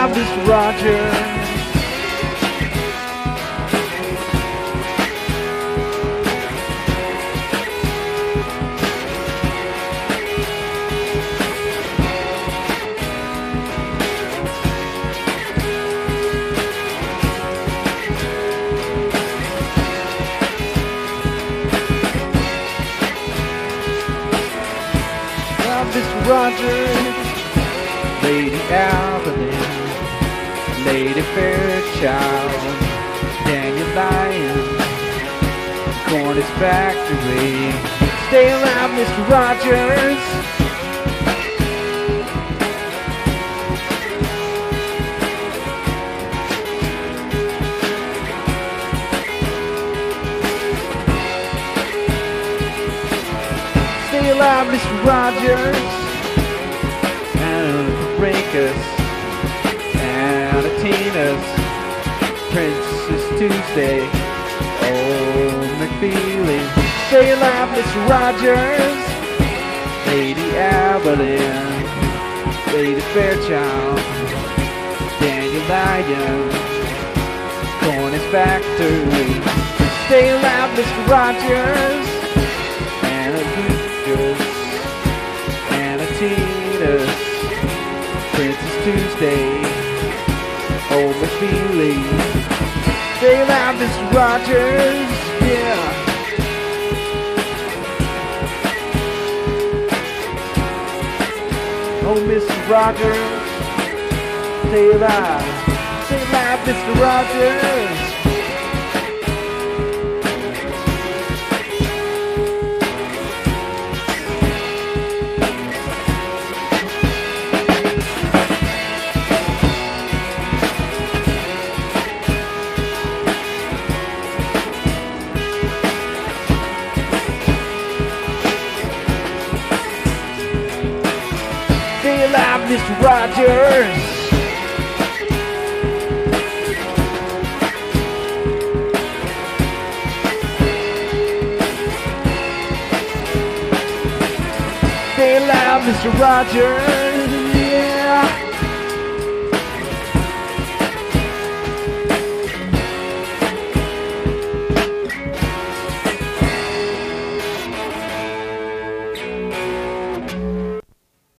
loud, Mr. Rogers. Mr. Rogers, Lady Evelyn, Lady Fairchild, Daniel Lyon, Cornish Factory. Stay alive, Mr. Rogers. Stay alive, Mr. Rogers. And the Breakers, and the Tinas, Princess Tuesday, old McFeely. Stay alive, Mr. Rogers. Lady Evelyn, Lady Fairchild, Daniel Lyon, Cornish Factory. Stay alive, Mr. Rogers. And the Breakers, and the Tinas, Princess Tuesday, old McFeely. Stay alive, Mr. Rogers, yeah. Oh, Mr. Rogers, stay alive. Stay alive, Mr. Rogers. Stay alive, Mr. Rogers. Stay alive, Mr. Rogers.